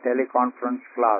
teleconference class.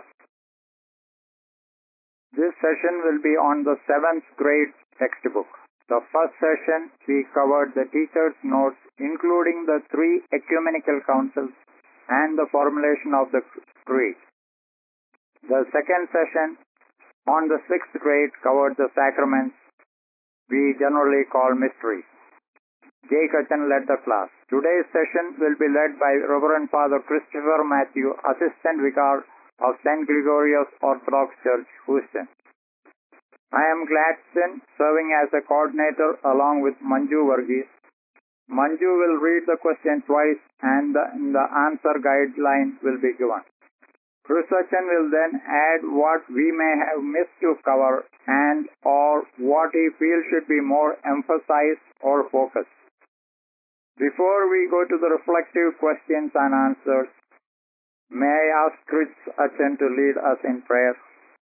This session will be on the 7th grade textbook. The first session, we covered the teacher's notes, including the 3 ecumenical councils and the formulation of the creed. The second session, on the 6th grade, covered the sacraments we generally call mysteries. Jay Kachan led the class. Today's session will be led by Reverend Father Christopher Matthew, Assistant Vicar of St. Gregorius Orthodox Church, Houston. I am Gladson, serving as a coordinator along with Manju Varghese. Manju will read the question twice and the answer guideline will be given. Christopher will then add what we may have missed to cover and or what he feels should be more emphasized or focused. Before we go to the reflective questions and answers, may I ask Chris Achan to lead us in prayer?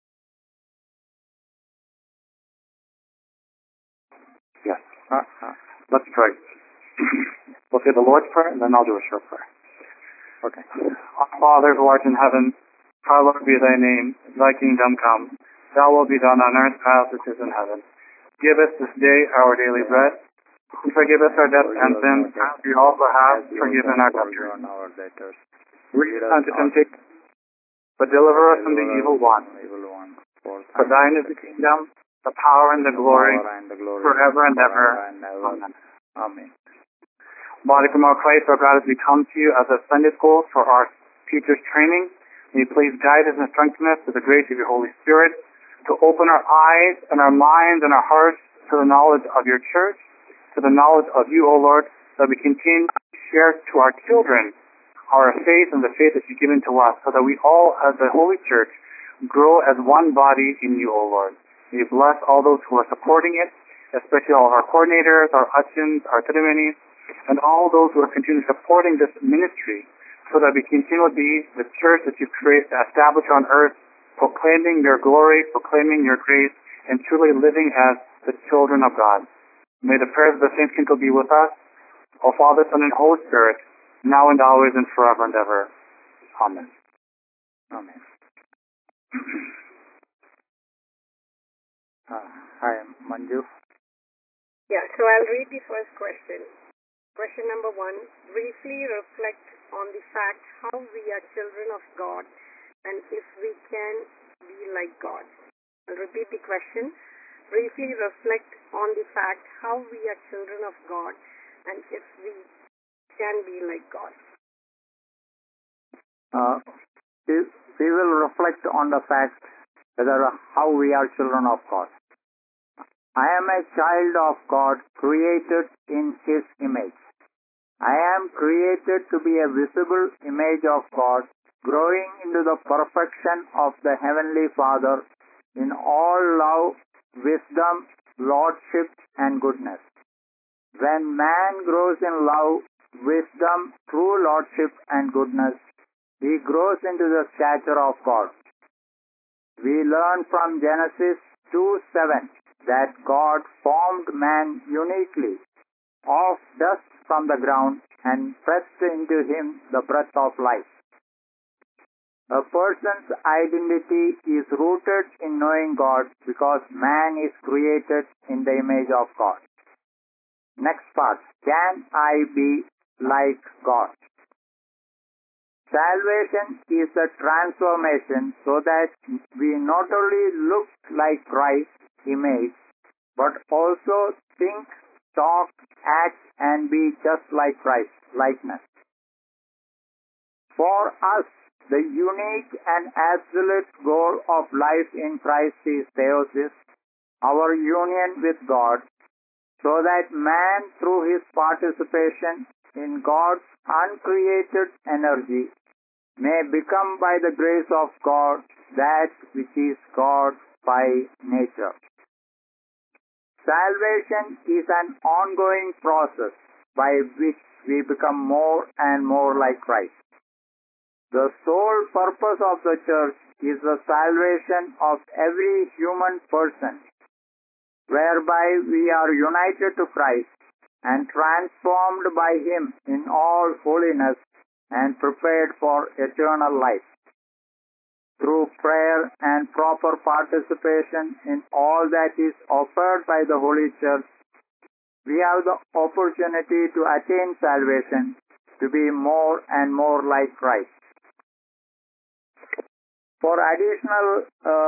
Yes. Let's pray. We'll say the Lord's Prayer, and then I'll do a short prayer. Okay. Our Father who art in heaven, hallowed be thy name. Thy kingdom come. Thy will be done on earth as it is in heaven. Give us this day our daily bread. And forgive us our debts and sins, as we also have forgiven our debtors. Lead us not into temptation, but deliver us from the evil one. For thine is the kingdom, the power, and the glory, forever and ever. Amen. Amen. Body from our Christ, our God, as we come to you as a Sunday school for our teachers' training, may you please guide us and strengthen us with the grace of your Holy Spirit to open our eyes and our minds and our hearts to the knowledge of your church, to the knowledge of you, O Lord, that we continue to share to our children our faith and the faith that you've given to us, so that we all, as the Holy Church, grow as one body in you, O Lord. May you bless all those who are supporting it, especially all of our coordinators, our Achins, our Tidiminis, and all those who are continuing supporting this ministry, so that we continue to be the church that you've created to establish on earth, proclaiming your glory, proclaiming your grace, and truly living as the children of God. May the prayers of the saints continue to be with us, O Father, Son, and Holy Spirit, now and always and forever and ever. Amen. Amen. Hi, Manju. Yeah, so I'll read the first question. Question number 1. Briefly reflect on the fact how we are children of God and if we can be like God. I'll repeat the question. Briefly reflect on the fact how we are children of God and if we can be like God. We will reflect on the fact whether how we are children of God. I am a child of God, created in His image. I am created to be a visible image of God, growing into the perfection of the Heavenly Father in all love, wisdom, lordship, and goodness. When man grows in love, wisdom, true lordship, and goodness, he grows into the stature of God. We learn from Genesis 2:7 that God formed man uniquely of dust from the ground and pressed into him the breath of life. A person's identity is rooted in knowing God because man is created in the image of God. Next part. Can I be like God? Salvation is a transformation so that we not only look like Christ's image, but also think, talk, act, and be just like Christ's likeness. For us, the unique and absolute goal of life in Christ is theosis, our union with God, so that man, through his participation in God's uncreated energy, may become by the grace of God that which is God by nature. Salvation is an ongoing process by which we become more and more like Christ. The sole purpose of the church is the salvation of every human person, whereby we are united to Christ and transformed by Him in all holiness and prepared for eternal life. through prayer and proper participation in all that is offered by the Holy Church, we have the opportunity to attain salvation, to be more and more like Christ. For additional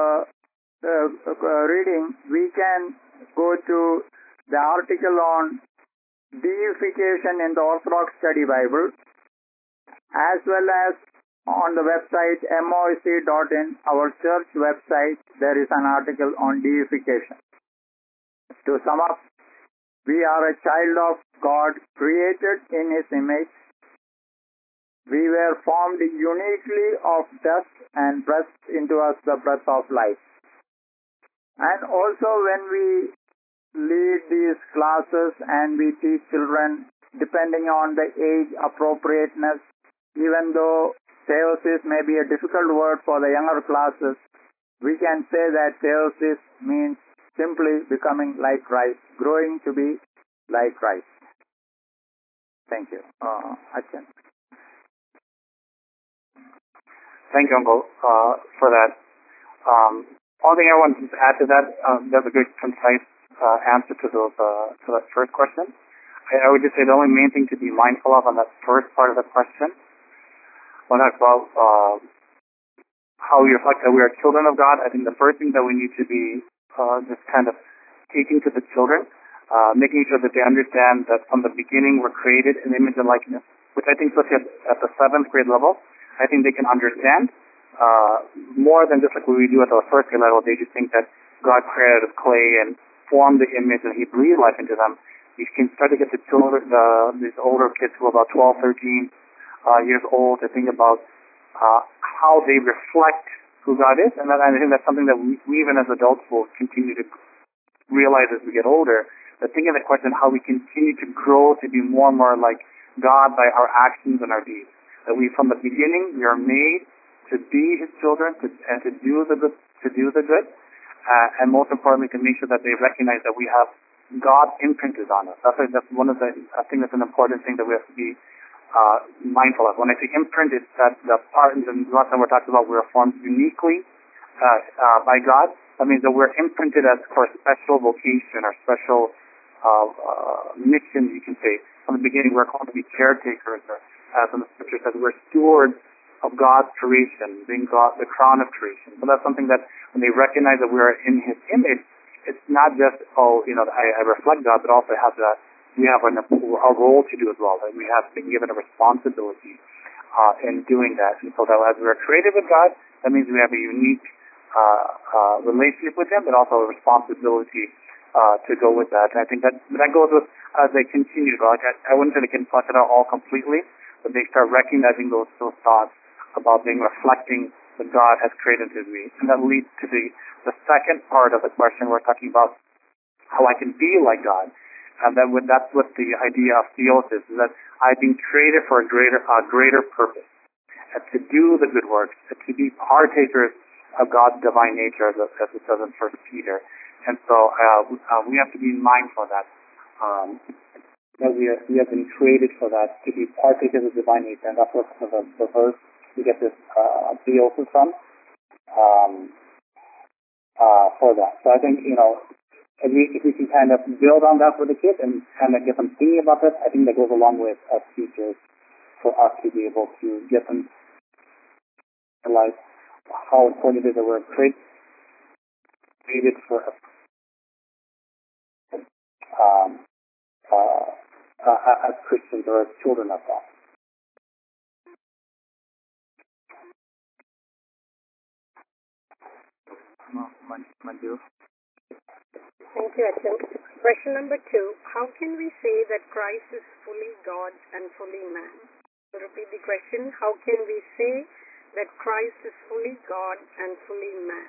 reading, we can go to the article on deification in the Orthodox Study Bible, as well as on the website moic.in, our church website, there is an article on deification. To sum up, we are a child of God, created in His image. We were formed uniquely of dust and breathed into us the breath of life. And also when we lead these classes and we teach children, depending on the age appropriateness, even though theosis may be a difficult word for the younger classes, we can say that theosis means simply becoming like Christ, growing to be like Christ. Thank you. Achan. Thank you, Uncle, for that. Only thing I want to add to that, that's a good, concise answer to that first question. I would just say the only main thing to be mindful of on that first part of the question, when I talk about how we reflect that we are children of God, I think the first thing that we need to be just kind of teaching to the children, making sure that they understand that from the beginning we're created in image and likeness, which I think especially at the 7th grade level, I think they can understand more than just like what we do at the 1st grade level. They just think that God created us clay and formed the image and He breathed life into them. You can start to get the children, these older kids who are about 12, 13 years old, to think about how they reflect who God is. And I think that's something that we even as adults will continue to realize as we get older. But thinking of the question how we continue to grow to be more and more like God by our actions and our deeds. That we, from the beginning, we are made to be His children and to do the good, and most importantly, to make sure that they recognize that we have God imprinted on us. That's one of the. I think that's an important thing that we have to be mindful of. When I say imprint, it's that the part in the last time we're talking about we're formed uniquely by God. That means that we're imprinted as for a special vocation or special mission, you can say. From the beginning, we're called to be caretakers, or as in the scripture says, we're stewards of God's creation, being God, the crown of creation. So that's something that when they recognize that we're in His image, it's not just, I reflect God, but also have that we have a role to do as well. That we have been given a responsibility in doing that. And so that as we're created with God, that means we have a unique relationship with Him, but also a responsibility to go with that. And I think that goes with as they continue to go. Like I wouldn't say they can flush it out all completely, but they start recognizing those thoughts about being reflecting that God has created to be. And that leads to the second part of the question we're talking about, how I can be like God. And that's what the idea of theosis is, that I've been created for a greater purpose, and to do the good works, and to be partakers of God's divine nature, as it says in 1 Peter. And so we have to be mindful of that. That we have been created for that, to be partakers of divine nature, and that's what the verse we get this theosis from for that. So I think, if we can kind of build on that for the kids and kind of get them thinking about that, I think that goes a long way as teachers for us to be able to get them to realize how important it is that we're created for as Christians or as children of God. Manju. Thank you, Achan. Question number 2. How can we say that Christ is fully God and fully man? To repeat the question, how can we say that Christ is fully God and fully man?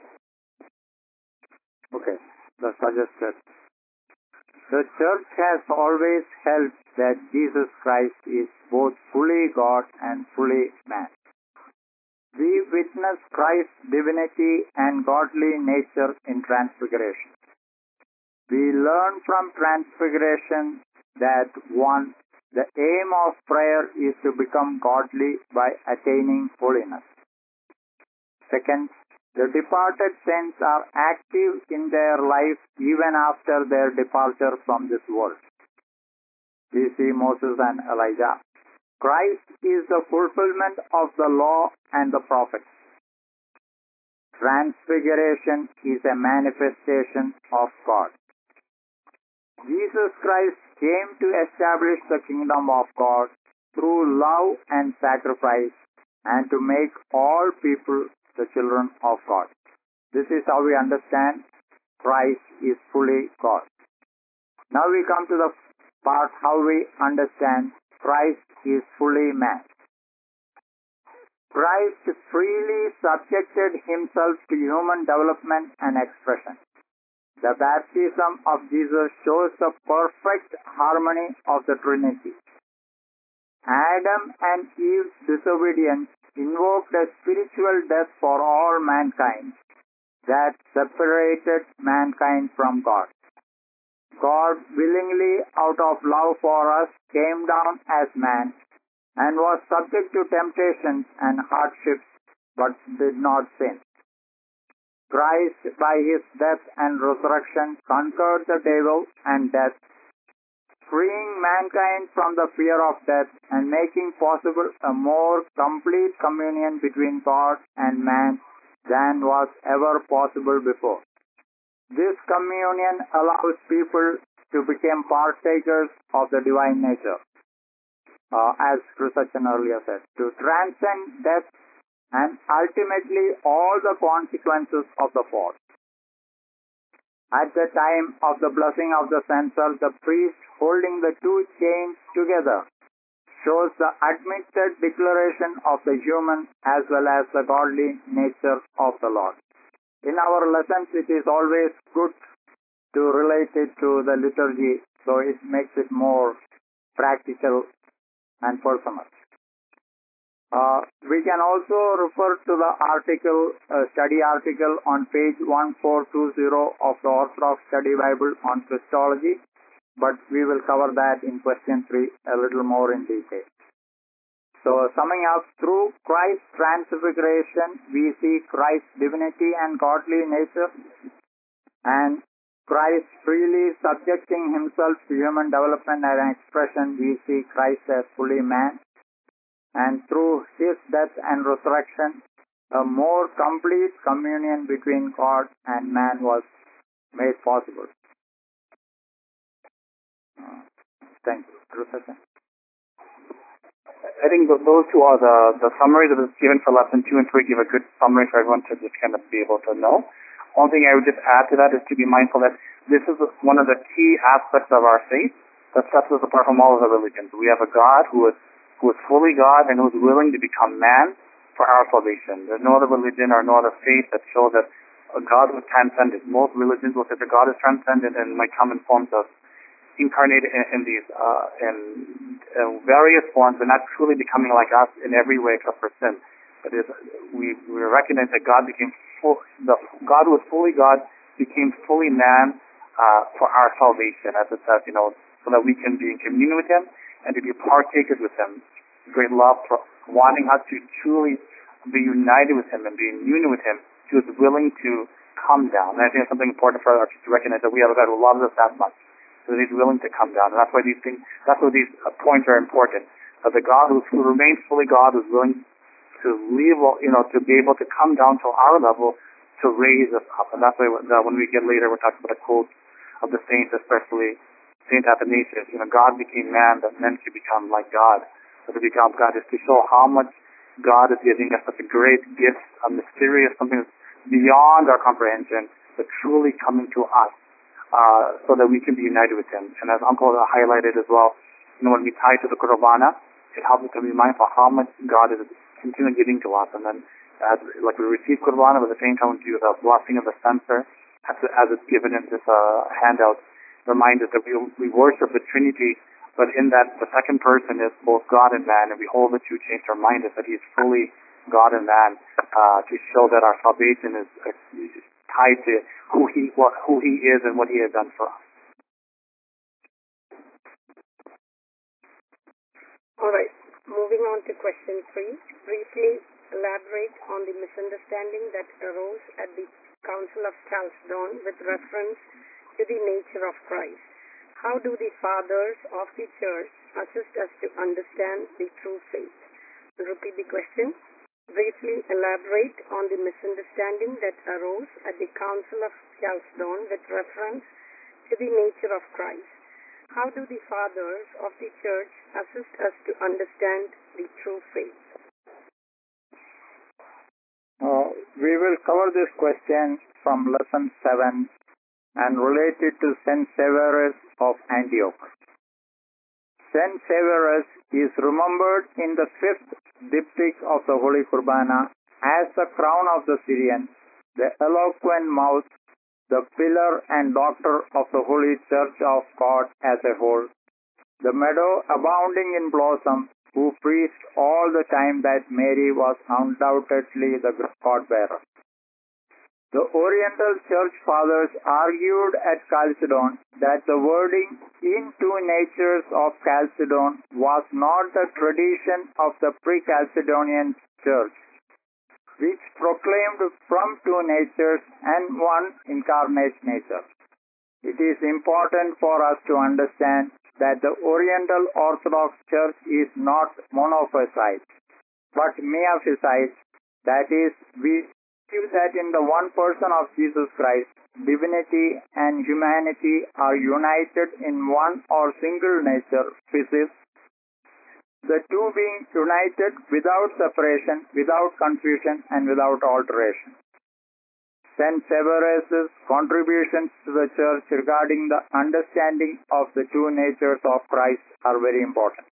Okay, the suggested. The church has always held that Jesus Christ is both fully God and fully man. We witness Christ's divinity and godly nature in Transfiguration. We learn from Transfiguration that 1. The aim of prayer is to become godly by attaining holiness. Second, the departed saints are active in their life even after their departure from this world. We see Moses and Elijah. Christ is the fulfillment of the law and the prophets. Transfiguration is a manifestation of God. Jesus Christ came to establish the kingdom of God through love and sacrifice and to make all people the children of God. This is how we understand Christ is fully God. Now we come to the part how we understand Christ is fully man. Christ freely subjected himself to human development and expression. The baptism of Jesus shows the perfect harmony of the Trinity. Adam and Eve's disobedience invoked a spiritual death for all mankind that separated mankind from God. God willingly, out of love for us, came down as man and was subject to temptations and hardships, but did not sin. Christ, by his death and resurrection, conquered the devil and death, freeing mankind from the fear of death and making possible a more complete communion between God and man than was ever possible before. This communion allows people to become partakers of the divine nature, as Christian earlier said, to transcend death and ultimately all the consequences of the fall. At the time of the blessing of the censer, the priest holding the two chains together shows the admitted declaration of the human as well as the godly nature of the Lord. In our lessons, it is always good to relate it to the liturgy, so it makes it more practical and personal. We can also refer to the article, study article on page 1420 of the Orthodox Study Bible on Christology, but we will cover that in question 3 a little more in detail. So, summing up, through Christ's transfiguration, we see Christ's divinity and godly nature, and Christ freely subjecting himself to human development and expression, we see Christ as fully man. And through his death and resurrection, a more complete communion between God and man was made possible. Thank you. Professor? I think those two are the summaries that was given for lesson 2 and 3 give a good summary for everyone to just kind of be able to know. One thing I would just add to that is to be mindful that this is one of the key aspects of our faith that sets us apart from all of the religions. We have a God who is fully God and who is willing to become man for our salvation. There's no other religion or no other faith that shows that a God who is transcendent. Most religions will say that God is transcendent and might come in forms of incarnated in these various forms and not truly becoming like us in every way except for sin. That is, we recognize that God became God who was fully God became fully man for our salvation, as it says, so that we can be in communion with him and to be partakers with him. Great love for wanting us to truly be united with him and be in union with him. He was willing to come down. And I think it's something important for us to recognize that we have a God who loves us that much, so that he's willing to come down. And that's why these points are important. That the God who remains fully God is willing to leave, to be able to come down to our level to raise us up. And that's why when we get later, we're talking about a quote of the saints, especially Saint Athanasius. God became man that men could become like God. So to become God is to show how much God is giving us such a great gift, a mysterious, something that's beyond our comprehension, but truly coming to us, so that we can be united with him. And as Uncle highlighted as well, when we tie to the Qurbana, it helps us to be mindful how much God is continually giving to us. And then, like we receive Qurbana, but at the same time we do the blessing of the censer, as it's given in this handout, remind us that we worship the Trinity, but in that the second person is both God and man, and we hold the two chains to remind us that he is fully God and man, to show that our salvation is tied to who he is and what he has done for us. All right. Moving on to question 3. Briefly elaborate on the misunderstanding that arose at the Council of Chalcedon with reference to the nature of Christ? How do the fathers of the church assist us to understand the true faith? I'll repeat the question. Briefly elaborate on the misunderstanding that arose at the Council of Chalcedon with reference to the nature of Christ. How do the fathers of the church assist us to understand the true faith? We will cover this question from lesson 7 and relate it to Saint Severus of Antioch. Saint Severus is remembered in the 5th diptych of the Holy Qurbana as the crown of the Syrians, the eloquent mouth, the pillar and doctor of the Holy Church of God as a whole, the meadow abounding in blossom, who preached all the time that Mary was undoubtedly the God-bearer. The Oriental Church Fathers argued at Chalcedon that the wording "in two natures" of Chalcedon was not the tradition of the pre-Chalcedonian Church, which proclaimed from two natures and one incarnate nature. It is important for us to understand that the Oriental Orthodox Church is not monophysite, but miaphysite. That is, we believe that in the one person of Jesus Christ, divinity and humanity are united in one or single nature, physis, the two being united without separation, without confusion, and without alteration. Saint Severus' contributions to the Church regarding the understanding of the two natures of Christ are very important.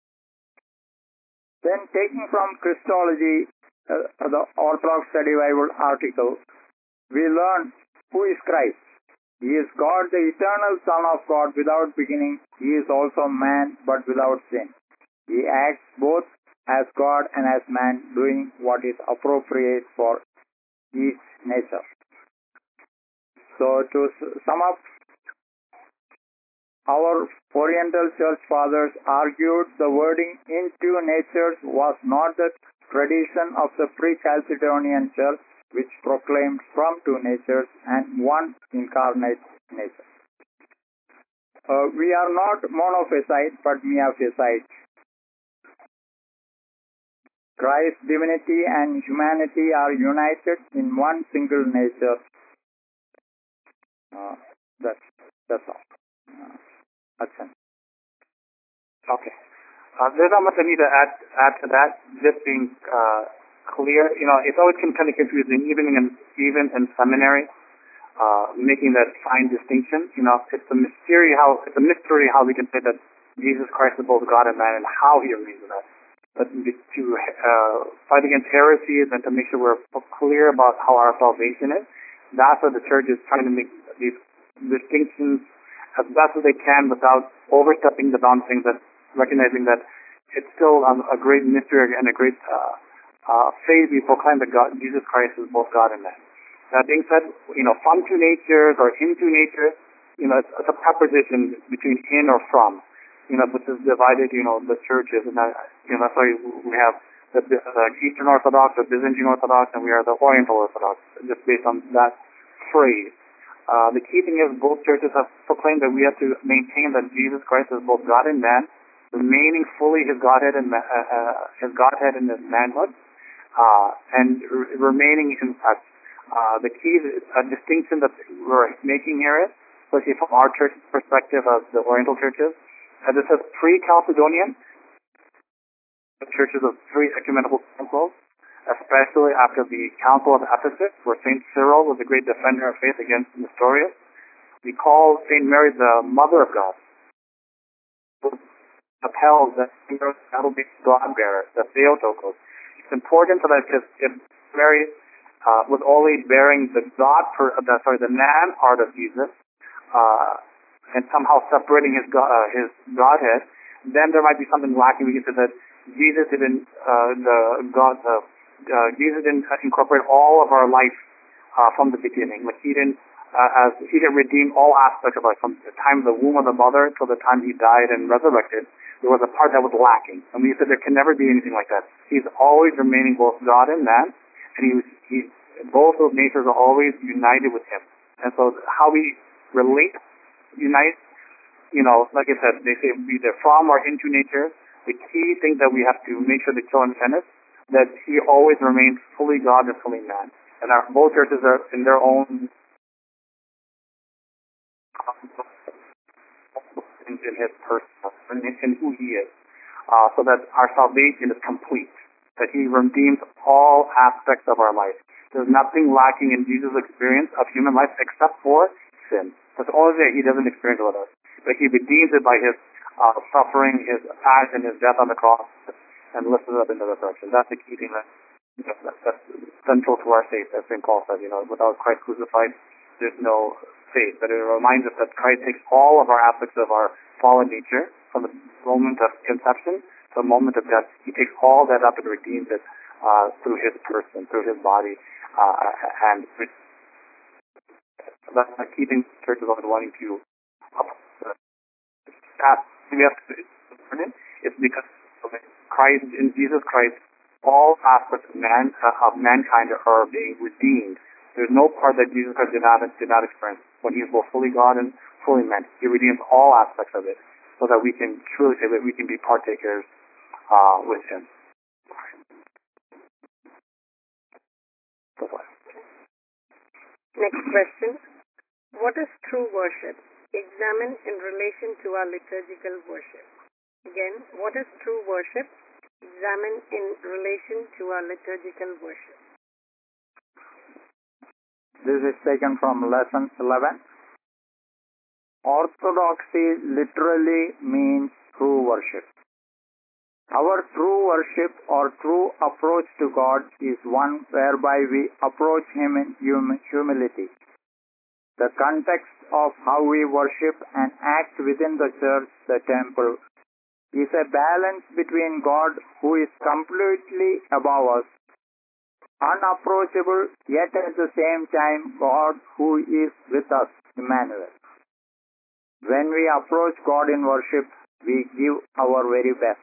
Then, taking from Christology, the Orthodox Study Bible article, we learn who is Christ. He is God, the eternal Son of God without beginning. He is also man, but without sin. He acts both as God and as man, doing what is appropriate for each nature. So, to sum up, our Oriental Church Fathers argued the wording "in two natures" was not the tradition of the pre-Chalcedonian Church, which proclaimed from two natures and one incarnate nature. We are not monophysite, but miaphysite. Christ's divinity and humanity are united in one single nature. That's all. Hudson. Okay. There's not much I need to add to that. Just being clear, it's always kind of confusing, even in seminary, making that fine distinction. It's a mystery how we can say that Jesus Christ is both God and man, and how He arranged that. But to fight against heresies and to make sure we're clear about how our salvation is, that's what the church is trying to make these distinctions as best as they can without overstepping the boundaries, that recognizing that it's still a great mystery and a great faith we proclaim that Jesus Christ is both God and man. That being said, from two natures or in two natures, it's a preposition between in or from, which is divided, the churches, and that's why we have the Eastern Orthodox, the Byzantine Orthodox, and we are the Oriental Orthodox, just based on that phrase. The key thing is both churches have proclaimed that we have to maintain that Jesus Christ is both God and man, remaining fully His Godhead and His manhood, and remaining in such. The key distinction that we're making here is, especially from our church's perspective of the Oriental churches, as it says pre-Chalcedonian, the churches of three ecumenical councils, especially after the Council of Ephesus, where St. Cyril was a great defender of faith against Nestorius. We call St. Mary the Mother of God, who upheld that that'll be God-bearer, the Theotokos. It's important so that if Mary was always bearing the man part of Jesus, and somehow separating his Godhead, then there might be something lacking. We can say that Jesus didn't Jesus didn't incorporate all of our life from the beginning. Like he didn't redeem all aspects of life from the time of the womb of the mother till the time He died and resurrected. There was a part that was lacking, and we said there can never be anything like that. He's always remaining both God and man, and both those natures are always united with him. And so how we relate, unite, like I said, they say either from or into nature. The key thing that we have to make sure the children understand is that he always remains fully God and fully man. And both churches are in their own in his person, in who he is, so that our salvation is complete, that he redeems all aspects of our life. There's nothing lacking in Jesus' experience of human life except for sin. That's all that he doesn't experience with us. But he redeems it by his suffering, his passion, his death on the cross, and lifts us up into the resurrection. That's the key thing that's central to our faith, as St. Paul said. Without Christ crucified, there's no faith. But it reminds us that Christ takes all of our aspects of our fallen nature from the moment of conception to the moment of death. He takes all that up and redeems it through his person, through his body, and that's the key thing the church is always wanting to we have to learn it. It's because of Christ, in Jesus Christ, all aspects of mankind are being redeemed. There's no part that Jesus Christ did not experience when he is both fully God and fully man. He redeems all aspects of it so that we can truly say that we can be partakers with him. Next question. What is true worship? Examine in relation to our liturgical worship. Again, what is true worship? Examine in relation to our liturgical worship. This is taken from lesson 11. Orthodoxy literally means true worship. Our true worship or true approach to God is one whereby we approach him in humility. The context of how we worship and act within the church, the temple, is a balance between God who is completely above us, unapproachable, yet at the same time God who is with us, Emmanuel. When we approach God in worship, we give our very best.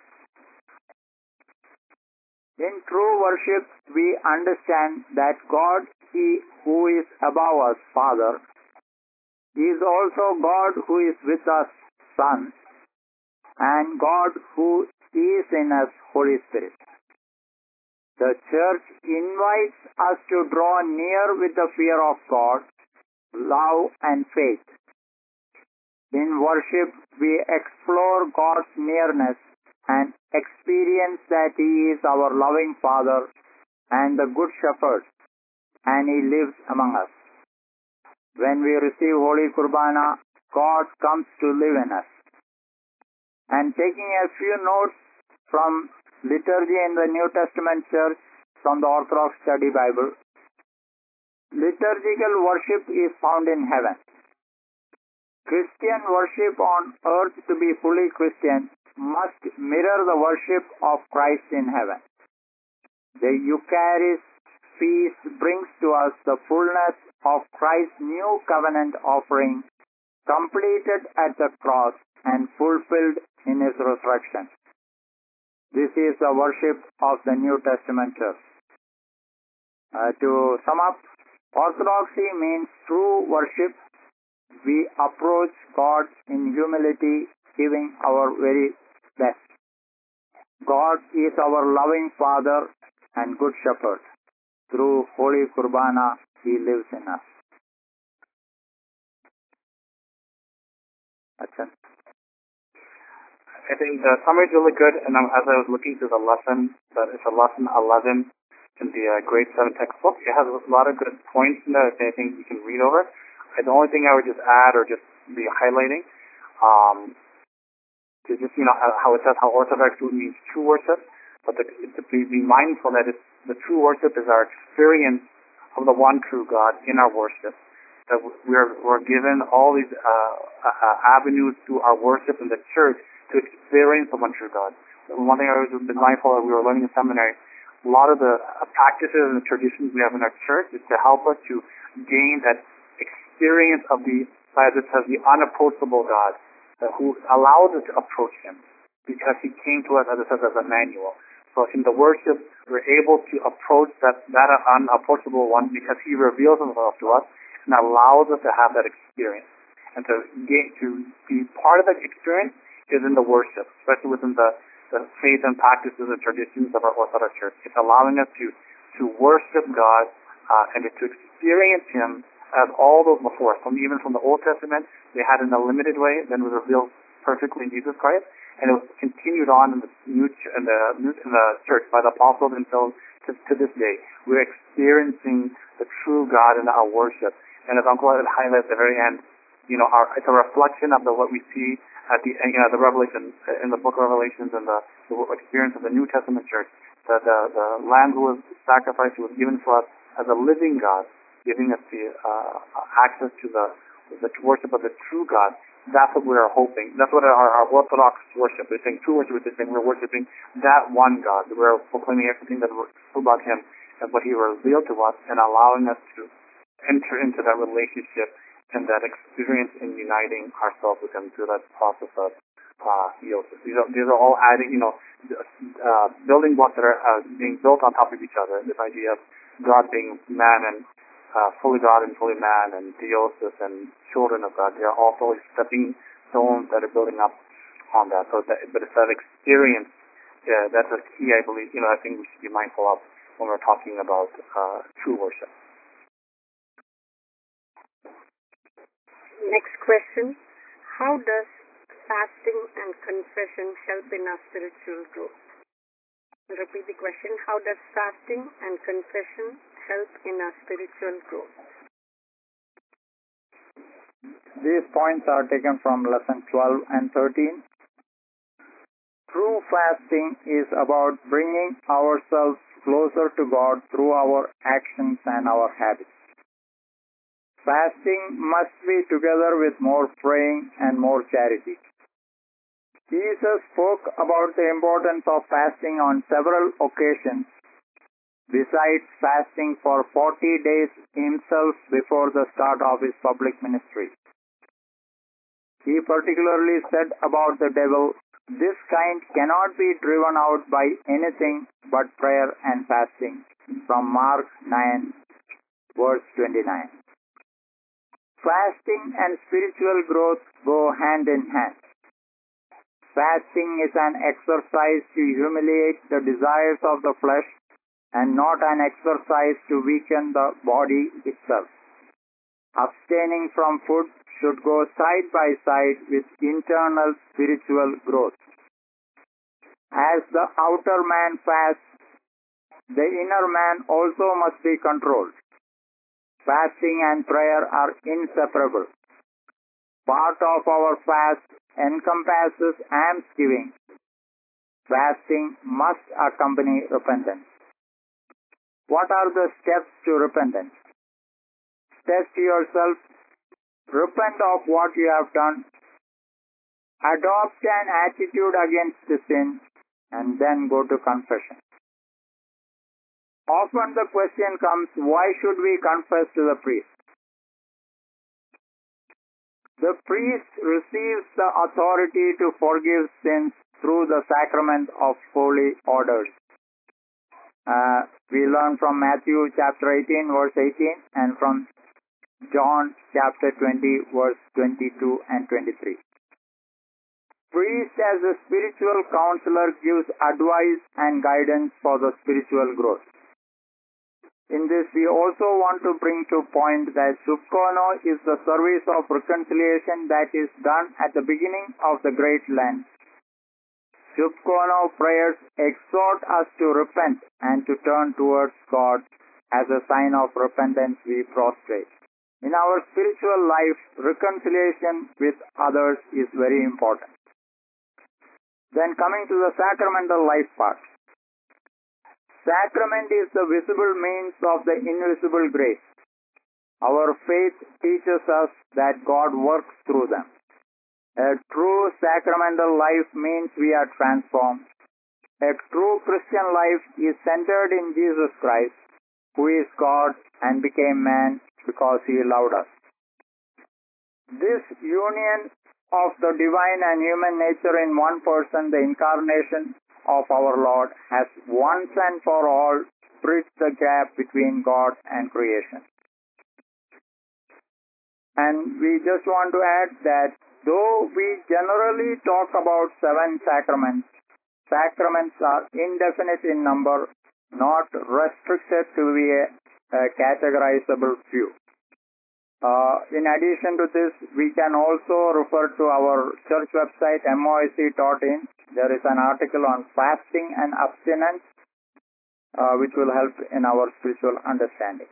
In true worship, we understand that God, he who is above us, Father, is also God who is with us, Son, and God who is in us, Holy Spirit. The church invites us to draw near with the fear of God, love and faith. In worship, we explore God's nearness and experience that he is our loving Father and the Good Shepherd, and he lives among us. When we receive Holy Kurbana, God comes to live in us. And taking a few notes from liturgy in the New Testament Church from the Orthodox Study Bible, liturgical worship is found in heaven. Christian worship on earth, to be fully Christian, must mirror the worship of Christ in heaven. The Eucharist feast brings to us the fullness of Christ's new covenant offering, completed at the cross and fulfilled in his resurrection. This is the worship of the New Testament Church. To sum up, Orthodoxy means true worship. We approach God in humility, giving our very best. God is our loving Father and Good Shepherd. Through Holy Kurbana, he lives in us. Achha. I think the summary is really good, and as I was looking through the lesson, that it's a lesson 11 in the grade 7 textbook. It has a lot of good points in there, I think you can read over. The only thing I would just add or just be highlighting is just, how it says how Orthodox means true worship, but to be mindful that the true worship is our experience of the one true God in our worship. That we're given all these avenues through our worship in the church to experience the one true God. One thing I was been mindful of, we were learning in seminary, a lot of the practices and the traditions we have in our church is to help us to gain that experience of the, as it says, the unapproachable God, who allows us to approach him because he came to us, as it says, as Emmanuel. So in the worship, we're able to approach that unapproachable one because he reveals himself to us and allows us to have that experience. And to be part of that experience is in the worship, especially within the faith and practices and traditions of our Orthodox Church. It's allowing us to worship God and to experience Him as all those before. Even from the Old Testament, they had in a limited way, then was revealed perfectly in Jesus Christ, and it was continued on in the church by the apostles themselves to this day. We're experiencing the true God in our worship, and as Uncle had highlighted at the very end, it's a reflection of what we see at the Revelation in the Book of Revelations and the experience of the New Testament church. That the Lamb who was sacrificed, who was given for us as a living God, giving us the access to the worship of the true God. That's what we're hoping. That's what our Orthodox worship is saying. True worship is saying we're worshiping that one God. We're proclaiming everything that is about Him and what He revealed to us, and allowing us to enter into that relationship and that experience in uniting ourselves with Him through that process of theosis. These are all adding, building blocks that are being built on top of each other. This idea of God being man and fully God and fully man, and theosis and children of God. They are also stepping stones that are building up on that. But it's that experience that's a key, I believe. I think we should be mindful of when we're talking about true worship. Next question: how does fasting and confession help in our spiritual growth? I'll repeat the question: how does fasting and confession help in our spiritual growth? These points are taken from lesson 12 and 13. True fasting is about bringing ourselves closer to God through our actions and our habits. Fasting must be together with more praying and more charity. Jesus spoke about the importance of fasting on several occasions, besides fasting for 40 days himself before the start of his public ministry. He particularly said about the devil, "This kind cannot be driven out by anything but prayer and fasting," from Mark 9, verse 29. Fasting and spiritual growth go hand in hand. Fasting is an exercise to humiliate the desires of the flesh and not an exercise to weaken the body itself. Abstaining from food should go side by side with internal spiritual growth. As the outer man fasts, the inner man also must be controlled. Fasting and prayer are inseparable. Part of our fast encompasses almsgiving. Fasting must accompany repentance. What are the steps to repentance? Test yourself. Repent of what you have done. Adopt an attitude against the sin, and then go to confession. Often the question comes, why should we confess to the priest? The priest receives the authority to forgive sins through the sacrament of holy orders. We learn from Matthew chapter 18, verse 18, and from John chapter 20, verse 22 and 23. Priest as a spiritual counselor gives advice and guidance for the spiritual growth. In this, we also want to bring to point that Subkono is the service of reconciliation that is done at the beginning of the Great Lent. Subkono prayers exhort us to repent and to turn towards God. As a sign of repentance, we prostrate. In our spiritual life, reconciliation with others is very important. Then coming to the sacramental life part. Sacrament is the visible means of the invisible grace. Our faith teaches us that God works through them. A true sacramental life means we are transformed. A true Christian life is centered in Jesus Christ, who is God and became man because He loved us. This union of the divine and human nature in one person, the Incarnation, of our Lord has once and for all bridged the gap between God and creation. And we just want to add that though we generally talk about 7 sacraments, sacraments are indefinite in number, not restricted to be a categorizable few. In addition to this, we can also refer to our church website, moic.in. There is an article on fasting and abstinence, which will help in our spiritual understanding.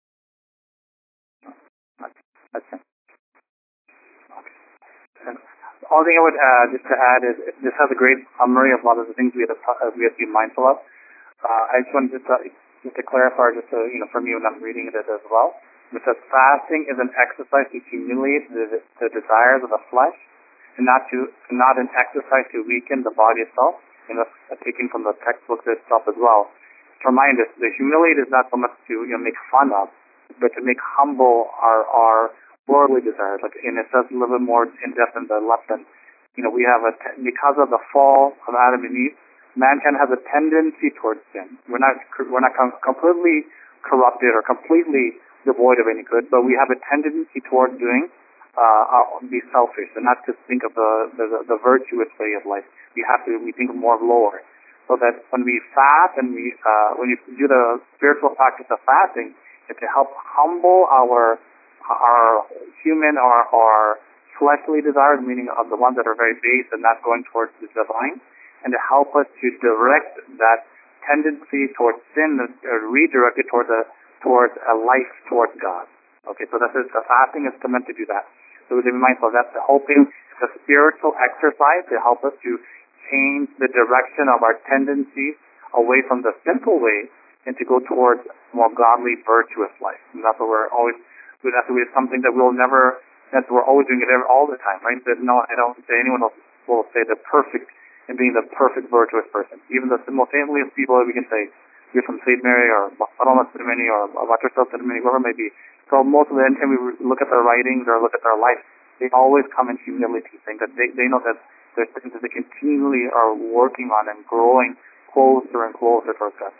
The only thing I would just to add is this has a great summary of a lot of the things we have to be mindful of. I just wanted to clarify, just so, for me when I'm reading it as well. It says fasting is an exercise to humiliate the desires of the flesh, and not an exercise to weaken the body itself. Taken from the textbooks itself as well. To remind us, the humiliate is not so much to make fun of, but to make humble our worldly desires. And it says a little bit more in depth in the lesson. We have because of the fall of Adam and Eve, mankind has a tendency towards sin. We're not completely corrupted or completely devoid of any good, but we have a tendency towards be selfish and not to think of the virtuous way of life. We think more lower. So that when we fast and when you do the spiritual practice of fasting, it's to help humble our human or fleshly desires, meaning of the ones that are very base and not going towards the divine, and to help us to direct that tendency towards sin, redirect it towards a life towards God. Okay, so the fasting is meant to do that. So we have to be mindful of that. Hoping the spiritual exercise to help us to change the direction of our tendencies away from the sinful way and to go towards more godly, virtuous life. And that's what that's something that we'll never, we're always doing it all the time, right? That I don't say anyone else will say the perfect and being the perfect virtuous person. Even the most saintliest people that we can say, you're from St. Mary or Aroma Ceremony or Waterfall Ceremony, whoever it may be. So most of the time we look at their writings or look at their life, they always come in humility, saying that they know that there's things that they continually are working on and growing closer and closer towards God,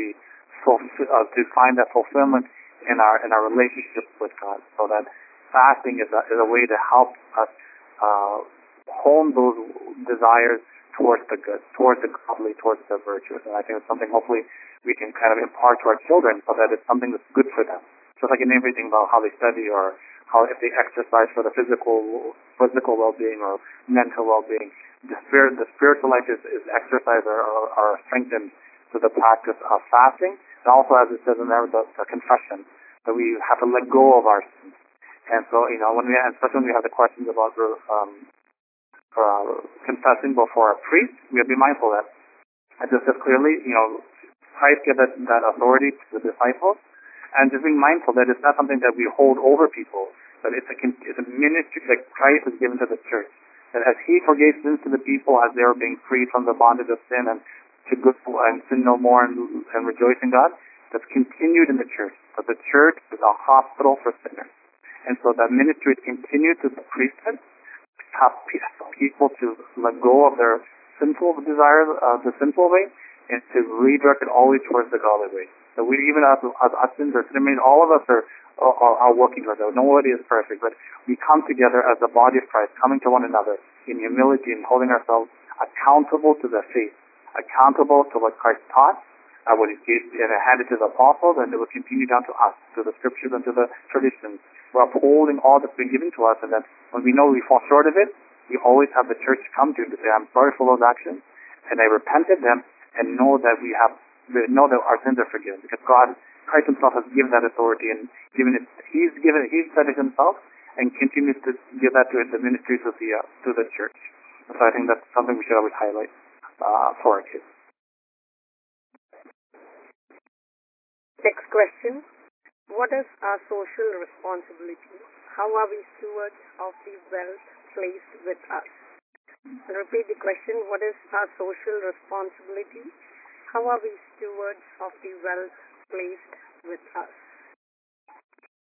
to find that fulfillment in our relationship with God. So that fasting is a way to help us hone those desires towards the good, towards the godly, towards the virtuous. And I think it's something hopefully we can kind of impart to our children so that it's something that's good for them. Just like in everything about how they study or how if they exercise for the physical well-being or mental well-being, the spiritual life is exercised or strengthened through the practice of fasting. And also, as it says in there, the confession, that we have to let go of our sins. And so, especially when we have the questions about confessing before a priest, we have to be mindful that, as it says clearly, Christ gave that authority to the disciples, and just being mindful that it's not something that we hold over people, but it's a ministry that Christ has given to the church. That as He forgave sins to the people as they were being freed from the bondage of sin and to go and sin no more and rejoice in God, that's continued in the church. That the church is a hospital for sinners. And so that ministry is continued to the priesthood, have people to let go of their sinful desires, the sinful way, and to redirect it always towards the godly way. So we, even as sins or sin, all of us are working towards that. Nobody is perfect, but we come together as the body of Christ, coming to one another in humility and holding ourselves accountable to the faith, accountable to what Christ taught, what He gave and handed to the apostles, and it will continue down to us, to the scriptures and to the traditions. We're upholding all that's been given to us, and then when we know we fall short of it, we always have the church come to and to say, I'm sorry for those actions, and I repent of them, and know that know that our sins are forgiven, because Christ Himself has given that authority and given it. He's said it Himself, and continues to give that to the ministries of to the church. So I think that's something we should always highlight for our kids. Next question. What is our social responsibility? How are we stewards of the wealth placed with us? I'll repeat the question. What is our social responsibility? How are we stewards of the wealth placed with us?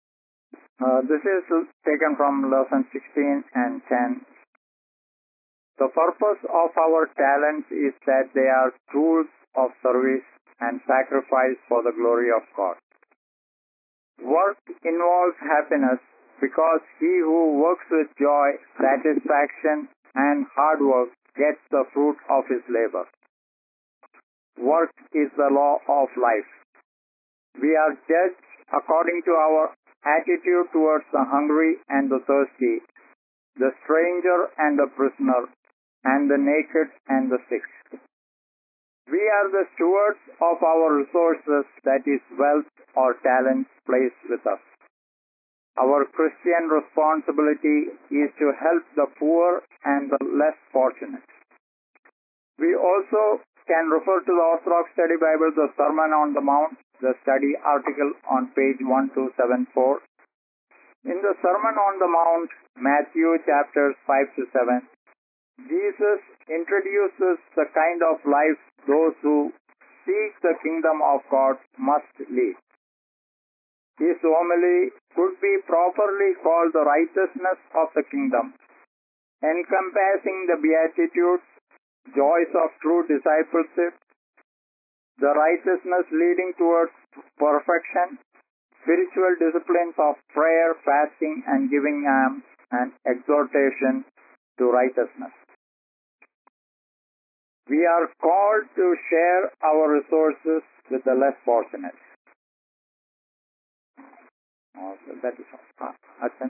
This is taken from lesson 16 and 10. The purpose of our talents is that they are tools of service and sacrifice for the glory of God. Work involves happiness because he who works with joy, satisfaction, and hard work gets the fruit of his labor. Work is the law of life. We are judged according to our attitude towards the hungry and the thirsty, the stranger and the prisoner, and the naked and the sick. We are the stewards of our resources, that is, wealth or talents placed with us. Our Christian responsibility is to help the poor and the less fortunate. We also can refer to the Orthodox Study Bible, the Sermon on the Mount, the study article on page 1274. In the Sermon on the Mount, Matthew chapters 5 to 7, Jesus introduces the kind of life those who seek the kingdom of God must lead. His homily could be properly called the righteousness of the kingdom, encompassing the beatitudes, joys of true discipleship, the righteousness leading towards perfection, spiritual disciplines of prayer, fasting, and giving alms, and exhortation to righteousness. We are called to share our resources with the less fortunate. That is all. Achan?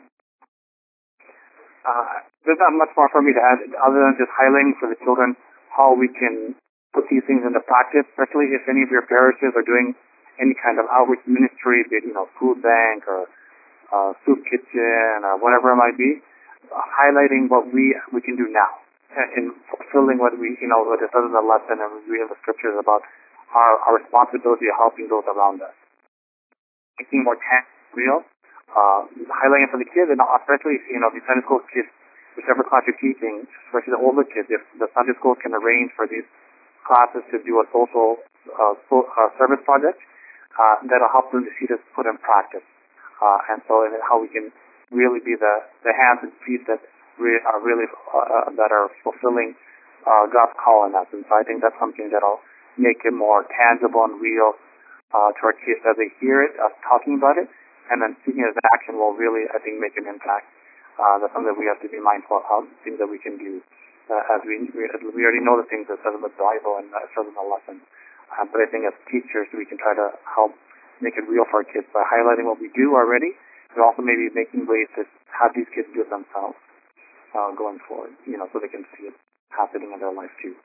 There's not much more for me to add other than just highlighting for the children how we can put these things into practice, especially if any of your parishes are doing any kind of outreach ministry, be it, food bank or soup kitchen or whatever it might be, highlighting what we can do now in fulfilling what we, what it says in the lesson and reading the scriptures about our responsibility of helping those around us. Making more tangible, real, highlighting for the kids, and especially, the Sunday school kids, whichever class you're teaching, especially the older kids, if the Sunday school can arrange for these classes to do a social service project, that'll help them to see this put in practice. And so how we can really be the hands and feet that are really that are fulfilling God's call on us. And so I think that's something that'll make it more tangible and real to our kids as they hear it, us talking about it, and then seeing it as action will really, I think, make an impact. That's something that we have to be mindful of, things that we can do. As we already know the things that says in the Bible and says in the lesson. But I think as teachers, we can try to help make it real for our kids by highlighting what we do already, and also maybe making ways to have these kids do it themselves going forward, so they can see it happening in their life too.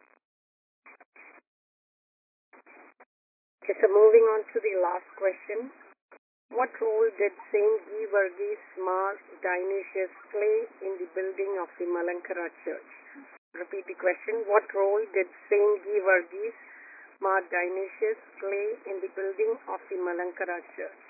Okay, so moving on to the last question. What role did Saint Geevarghese Mar Dionysius play in the building of the Malankara Church? Repeat the question. What role did Saint Geevarghese Mar Dionysius play in the building of the Malankara Church?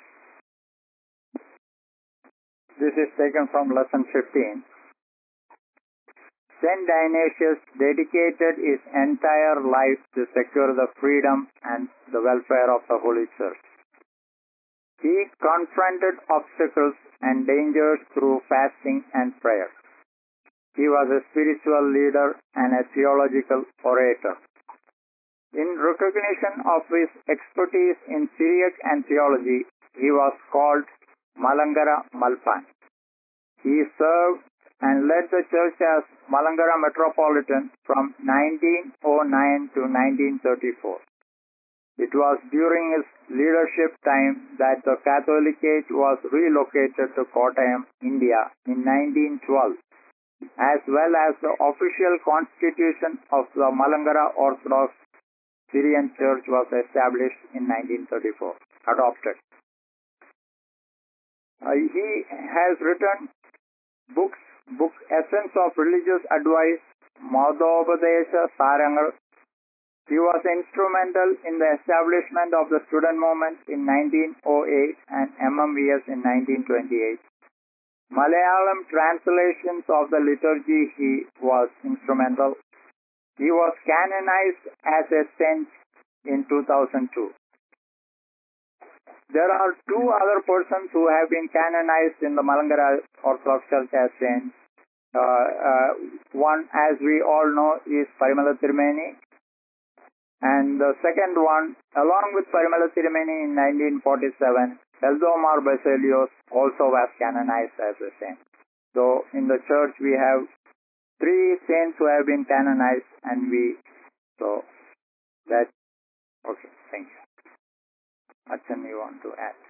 This is taken from lesson 15. Saint Dionysius dedicated his entire life to secure the freedom and the welfare of the Holy Church. He confronted obstacles and dangers through fasting and prayer. He was a spiritual leader and a theological orator. In recognition of his expertise in Syriac and theology, he was called Malankara Malpan. He served and led the church as Malankara Metropolitan from 1909 to 1934. It was during his leadership time that the Catholicate was relocated to Kottayam, India in 1912, as well as the official constitution of the Malankara Orthodox Syrian Church was established in 1934, adopted. He has written book Essence of Religious Advice, Madhobadesha Sarangal. He was instrumental in the establishment of the student movement in 1908 and MMVS in 1928. Malayalam translations of the liturgy he was instrumental. He was canonized as a saint in 2002. There are two other persons who have been canonized in the Malankara Orthodox Church as saints. One, as we all know, is Parimala Tirumeni, and the second one, along with Parimala Tirumeni in 1947, Eldomar Baselios also was canonized as a saint. So in the church we have three saints who have been canonized, and so that, okay, thank you. Achan, you want to add?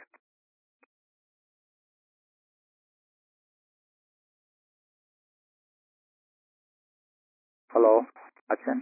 Hello, Achan?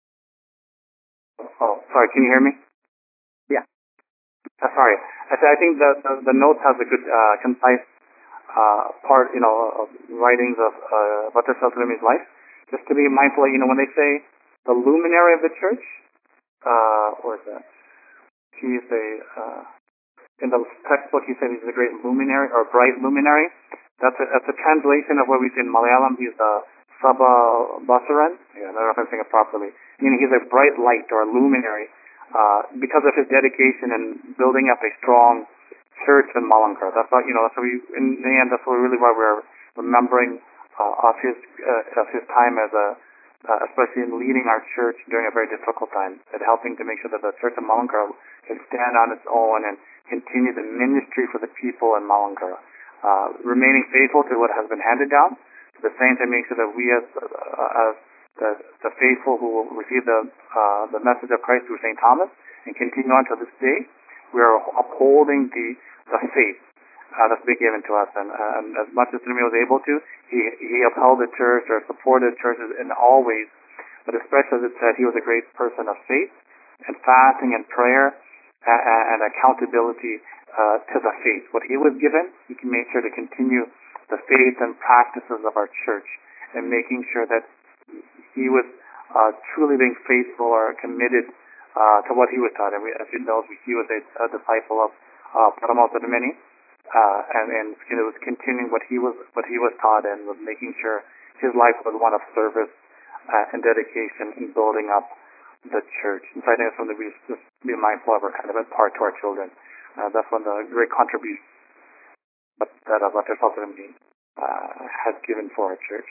Oh, sorry, can you hear me? Yeah. Sorry. I think the notes has a good, concise part, of writings of Walter Salteremi's life. Just to be mindful, when they say the luminary of the church, or is that? He's in the textbook he said he's a great luminary, or bright luminary. That's a translation of what we say in Malayalam. He's a Sabha Basaran. Yeah, I don't know if I'm saying it properly. Meaning he's a bright light or a luminary, because of his dedication in building up a strong church in Malankar. That's what, so in the end, that's really why we're remembering of his time as especially in leading our church during a very difficult time, and helping to make sure that the church of Malankar can stand on its own and continue the ministry for the people in Malankar, remaining faithful to what has been handed down, at the same time making sure that we as the faithful who will receive the message of Christ through St. Thomas and continue on to this day, we are upholding the faith that's been given to us. And as much as Tirumeni was able to, he upheld the church or supported churches in all ways, but especially as it said, he was a great person of faith and fasting and prayer and accountability to the faith. What he was given, he can make sure to continue the faith and practices of our church, and making sure that he was truly being faithful or committed to what he was taught. And as you know, he was a disciple of Paramala Tirumeni, and was continuing what he was taught, and was making sure his life was one of service and dedication in building up the church. And so I think that's something we just be mindful of, or kind of impart to our children. That's one of the great contributions that Dr. Tirumeni has given for our church.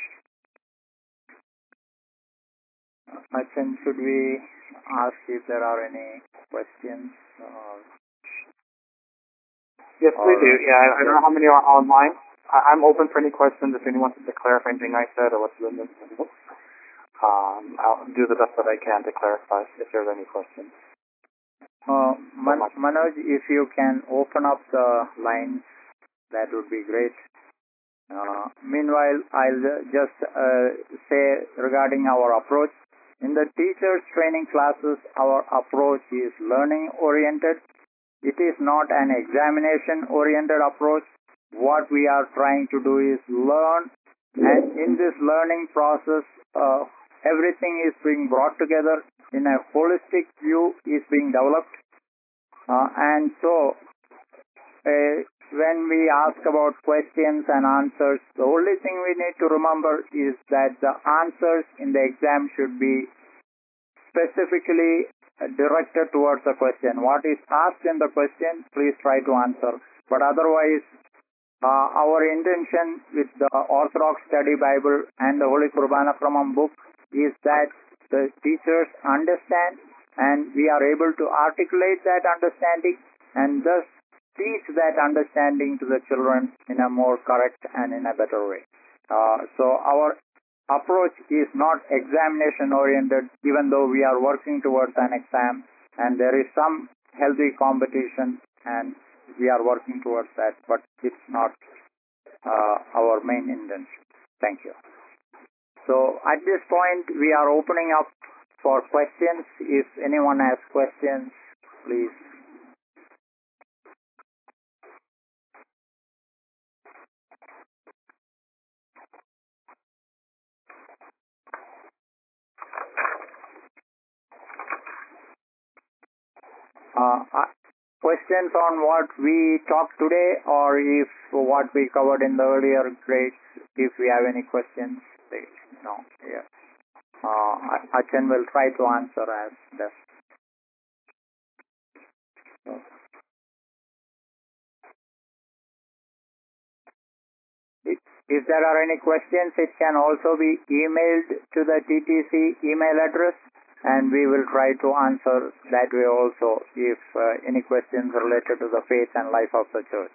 Achan, should we ask if there are any questions? Yes, please do. Yeah, I don't know how many are online. I'm open for any questions. If anyone wants to clarify anything I said or what's in the book, I'll do the best that I can to clarify if there's any questions. Manoj, if you can open up the lines, that would be great. Meanwhile, I'll just say regarding our approach. In the teachers training classes, our approach is learning oriented. It is not an examination oriented approach. What we are trying to do is learn, and in this learning process, everything is being brought together in a holistic view is being developed. And so when we ask about questions and answers, the only thing we need to remember is that the answers in the exam should be specifically directed towards the question. What is asked in the question, please try to answer. But otherwise, our intention with the Orthodox Study Bible and the Holy Kurbana Kramam book is that the teachers understand, and we are able to articulate that understanding, and thus teach that understanding to the children in a more correct and in a better way. So our approach is not examination oriented, even though we are working towards an exam, and there is some healthy competition, and we are working towards that, but it's not our main intention. Thank you. So at this point, we are opening up for questions. If anyone has questions, please. Questions on what we talked today, or if what we covered in the earlier grades, if we have any questions, please. No, yes. Achan will try to answer as best. If there are any questions, it can also be emailed to the TTC email address, and we will try to answer that way also if any questions related to the faith and life of the church.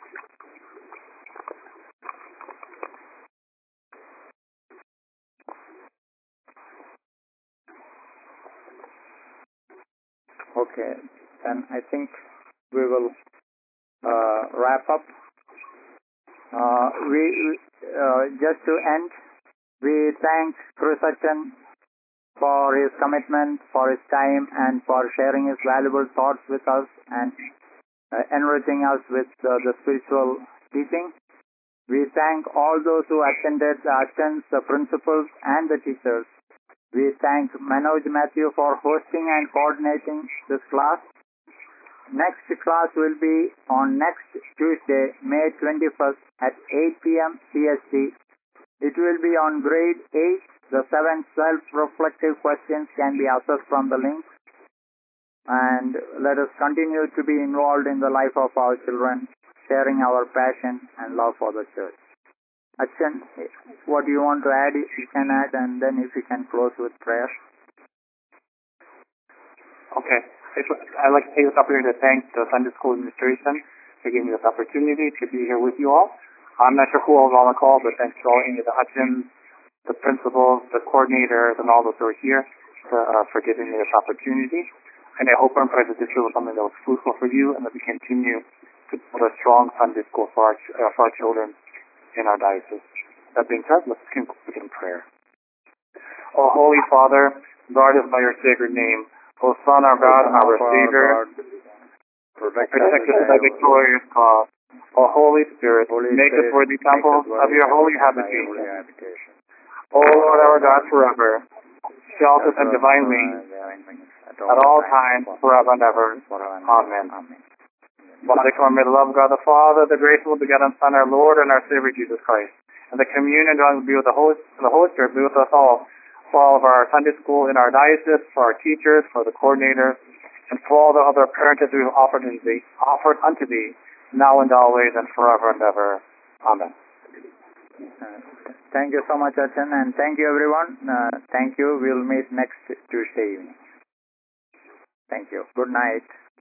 Okay, then I think we will wrap up. Just to end, we thank Chris Sachin for his commitment, for his time, and for sharing his valuable thoughts with us and enriching us with the spiritual teaching. We thank all those who attended, the principals, and the teachers. We thank Manoj Matthew for hosting and coordinating this class. Next class will be on next Tuesday, May 21st at 8 p.m. CST. It will be on grade 8. The 7 self-reflective questions can be accessed from the link. And let us continue to be involved in the life of our children, sharing our passion and love for the church. Achan, what do you want to add? You can add, and then if you can close with prayer. Okay. I'd like to take this opportunity to thank the Sunday School administration for giving me this opportunity to be here with you all. I'm not sure who all was on the call, but thanks to all any of the Hutchins, the principals, the coordinators, and all those who are here for giving me this opportunity. And I hope and pray that this was something that was fruitful for you, and that we continue to build a strong Sunday school for our children in our diocese. That being said, let's conclude in prayer. O Holy Father, guard us by your sacred name. O Son, our God, our Savior, protect us by victorious cross. O Holy Spirit, make us worthy temples of your holy habitation. O Lord our God, forever, shelter us in divine wings, at all times, forever and ever. Amen. Father, come, may the love of God the Father, the grace of the begotten Son, our Lord and our Savior Jesus Christ, and the communion and be with the Holy Spirit, be with us all, for all of our Sunday school in our diocese, for our teachers, for the coordinators, and for all the other parents we have offered unto thee, now and always and forever and ever. Amen. Thank you so much, Achan, and thank you, everyone. Thank you. We'll meet next Tuesday evening. Thank you. Good night.